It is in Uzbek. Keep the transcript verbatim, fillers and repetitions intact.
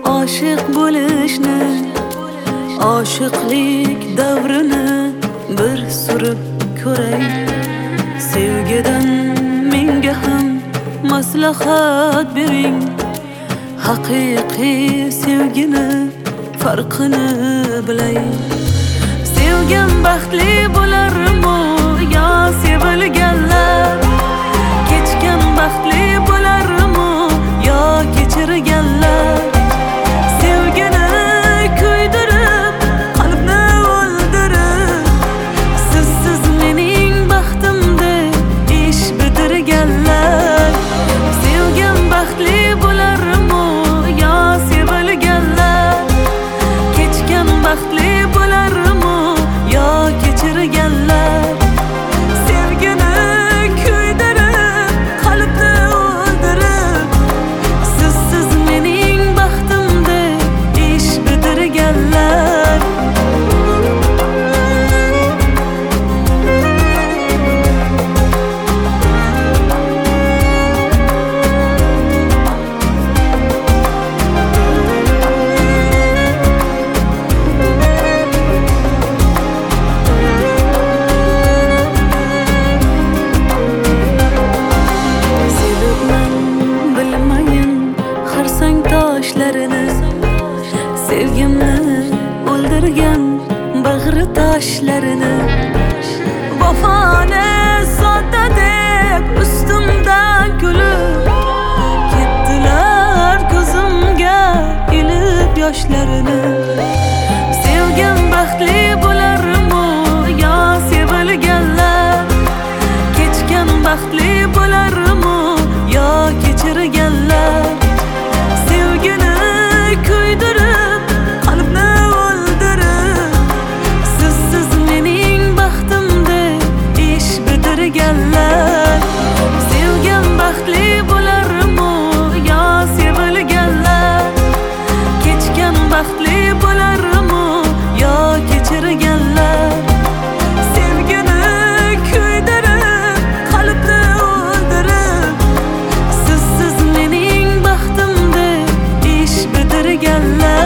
Aşık bo'lishni, oshiqlik davrini bir surib ko'ray. Sevgidan menga ham maslahat bering. Haqiqiy sevgini farqini bilay. Sevgan baxtli bo'larmi yo sevilganlar? Kechgan baxtli bo'larmi yo kechirganlar? Sevgini kuydirib, qalbni o'ldirib, sizsiz mening baxtimda ish bitirganlar. Sevgan baxtli bo'larmi yo sevilganlar? Kechgan baxtli bo'larmi yo kechirganlar? Sevgini kuydirib, qalbni o'ldirib, sizsiz mening baxtimda ish bitirganlar. Sevgimni o'ldirgan bag'ri tashlarini, vafoni sodda deb ustimdan kulib, ketdilar ko'zimga ilib yoshlarini. Sevgan baxtli bo'larmi yo sevilganlar? Kechgan baxtli bo'larmi yo kechirganlar? Sevgini kuydirib, qalbni o'ldirib, sizsiz mening baxtimda ish bitirganlar. Sevgan baxtli bo'larmi yo sevilganlar? Kechgan baxtli bo'larmi yo kechirganlar? Sevgini kuydirib, qalbni o'ldirib, sizsiz mening baxtimda ish bitirganlar.